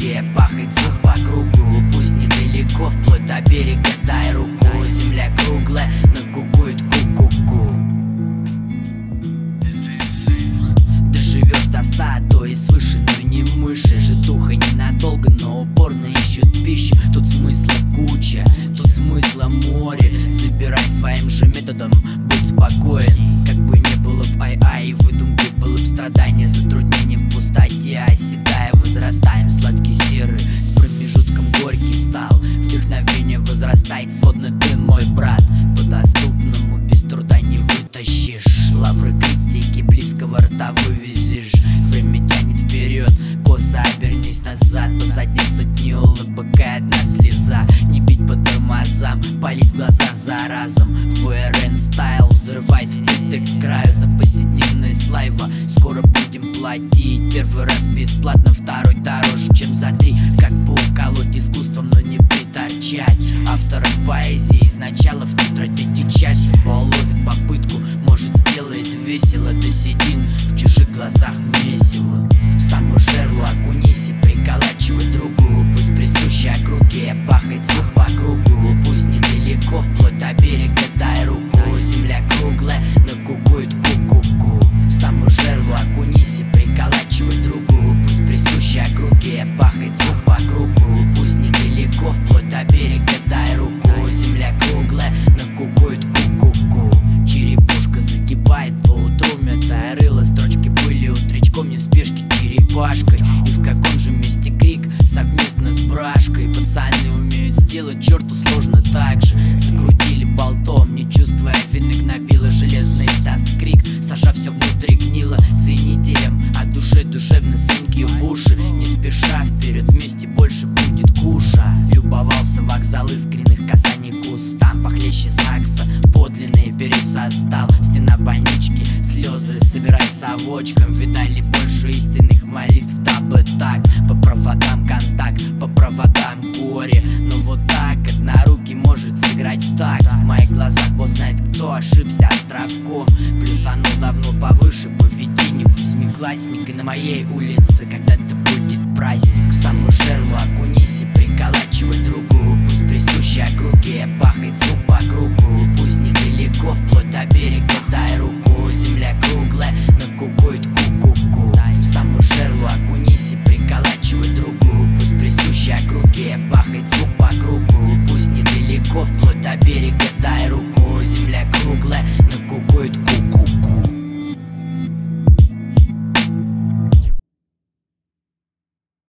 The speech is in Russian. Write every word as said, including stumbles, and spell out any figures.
округе, пахать звук по кругу. Пусть недалеко, вплоть до берега, дай руку. Земля круглая, но кукует ку-ку-ку. Доживешь до ста, то и свыше, но не мыши. Житуха ненадолго, но упорно ищут пищу. Тут смысла куча, тут смысла море. Забирай своим же методом, будь спокоен. Как бы не было б ай-ай, выдумки было б страдания, затруднения в пустоте. Оседая, возрастаем, сладкий серый, с промежутком горький стал. Вдохновение возрастает, сводный ты мой брат. По доступному без труда не вытащишь. Лавры критики близкого рта вывезешь. Время тянет вперед, косо обернись назад. Позади сотни улыбок и одна слеза. Не бить по тормозам, палить глаза за разом. ВРН стайл взрывает вбитый к краю. За повседневность лайва скоро будем платить. Первый раз бесплатно, второй дороже, чем за три. Как бы уколоть искусством, но не приторчать. Автором поэзии изначала в тетрадь одичать. Судьба уловит попытку, может сделает весело. До седин в чужих глазах месиво. В самую жерлу окунись и приколачивай другую. Пусть присущей округе, пахать звук по кругу. Пусть недалеко, вплоть до берега, дай руку. Земля круглая, но кукует ку-ку-ку. В самую жерлу окунись и приколачивай другую. Пусть присущей округе, пахать звук по кругу. Пусть недалеко, вплоть до берега, дай руку. Земля круглая, но кукует ку-ку-ку. Черепушка загибает по утру, мятая рыло. Строчки были утречком, не в спешке черепашкой. И в каком же месте крик совместно с брашкой. Пацаны умеют сделать черту сложно так же. Закрутили болтом, не чувствуя вины, гнобила железный даст крик. Сажа все внутри гнило ценителям от души душевно сынки в уши. Не спеша вперед, вместе больше будет куша. Любовался вокзал искренних касаний к устам. Похлеще ЗАГСа, подлинный пересостал. Стена больнички, слезы собирай совочком. Видали больше истинных молитв, дабы так. По проводам контакт, по проводам горе. Но вот так однорукий может сыграть в такт. В моих глазах бог знает, кто ошибся островком. Плюс оно давно повыше поведение восьмиклассника. На моей улице когда-то будет праздник. В самую жерлу окунись и приколачивай другую. Пусть присущей округе, пахать звук по кругу. Пусть недалеко, вплоть до берега, дай руку. Земля круглая, но кукует ку-ку-ку. В самую жерлу окунись и приколачивай другую. Пусть присущей округе, пахать звук по кругу. Пусть недалеко, вплоть до берега,